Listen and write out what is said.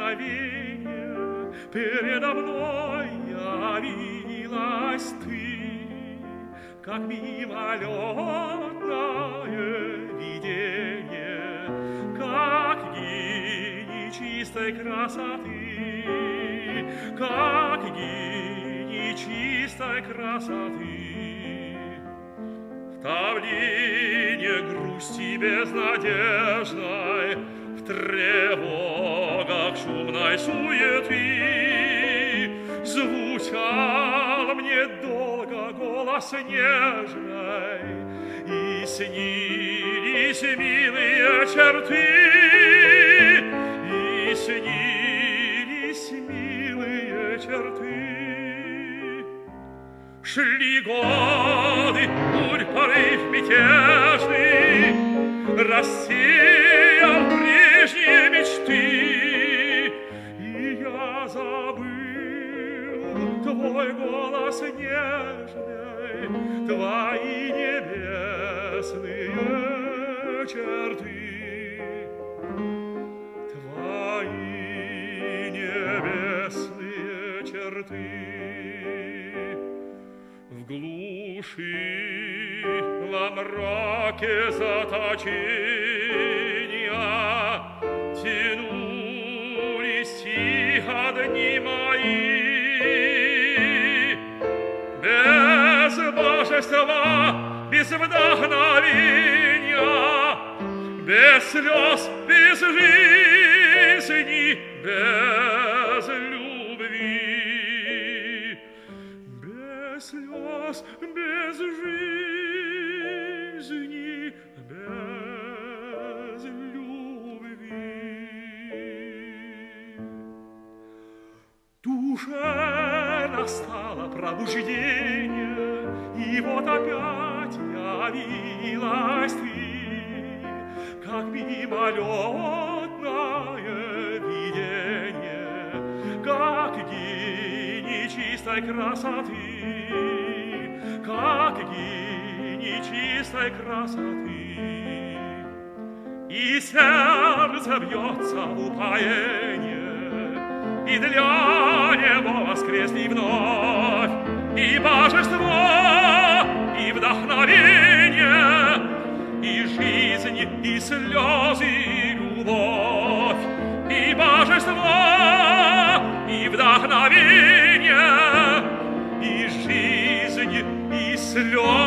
мгновение передо мной явилась ты, как мимолетное видение, как гений чистой красоты, как гений чистой красоты. В тавлине грусти безнадежной, в тревогах шумной суеты звучал мне долго голос нежный, и снились милые черты, и снились милые черты. Шли годы, бурь порыв мятежный рассеял прежние мечты, и я забыл твой голос нежный, твои небесные черты, твои небесные черты. В глуши, во мраке заточения тянулись тихо дни мои. Без божества, без вдохновения, без слез, без жизни, без любви. Без слез, без жизни, без любви. Душе настало пробуждение, и вот опять явилась ты, как мимолетное видение, как гений чистой красоты, как гений чистой красоты. И сердце бьется в упоенье, и для него воскресли вновь и божество, и вдохновение, и жизнь, и слезы, и любовь, и божество, и вдохновение, и жизнь, и слезы.